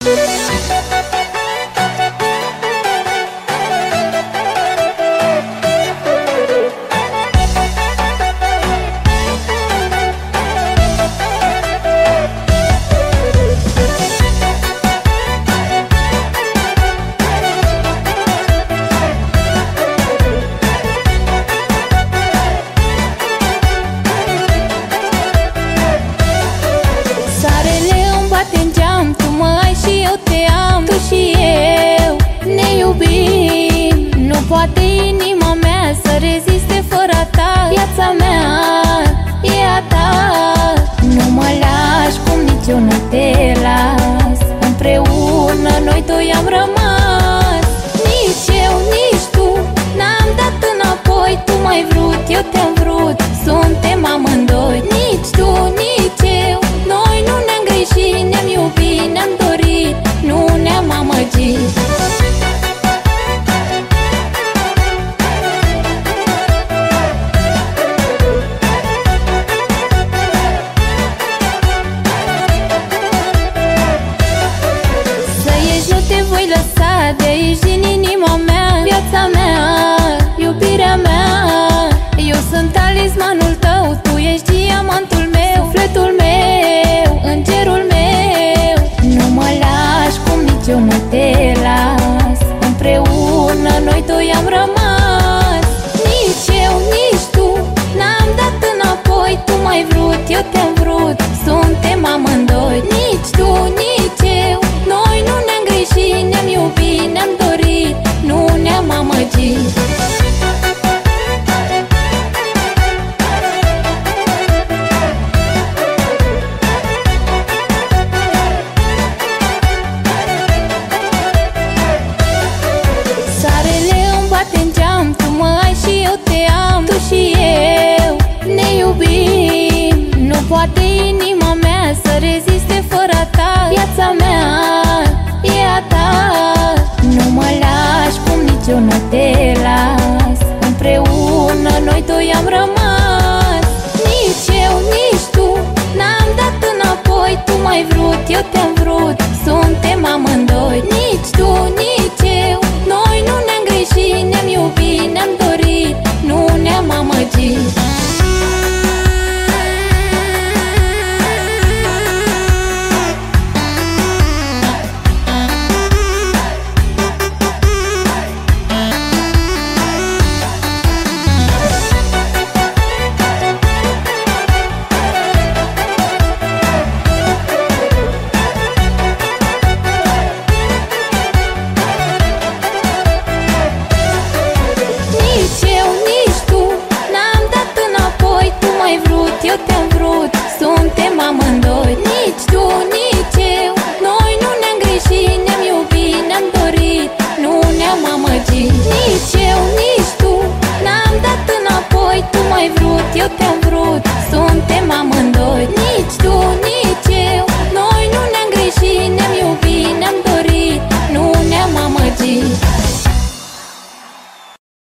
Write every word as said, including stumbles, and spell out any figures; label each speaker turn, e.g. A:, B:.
A: Poate inima mea să reziste fără ta. Viața mea e a ta. Nu mă lași cum nici eu nu te las. Împreună noi doi am rămas. Nici eu, nici tu n-am dat înapoi. Tu m-ai vrut, eu te-am vrut. Suntem amândoi. Nici tu, nici eu, noi nu ne-am greșit. Ne-am iubit, ne-am dorit, nu ne-am amăgit. De aici din inima mea, viața mea, iubirea mea. Eu sunt talismanul tău, tu ești diamantul meu, sufletul meu, îngerul meu. Nu mă lași cum nici eu nu te las. Împreună noi doi am rămas. Nici eu, nici tu n-am dat înapoi. Tu m-ai vrut, eu te-am vrut. Suntem amândoi. Nici tu, nici eu, noi nu ne-am greșit. Ne-am iubit, ne-am dorit, nu ne-am amăgit. Soarele îmi bate în geam, tu mă ai și eu te am. Tu și eu ne iubim. Nu poate inima mea să reziste fără ta. Viața mea e a ta. Nu mă lași cum nici eu nu te las. Împreună noi doi am rămas. Nici eu, nici tu n-am dat înapoi. Tu m-ai vrut, eu te-am vrut.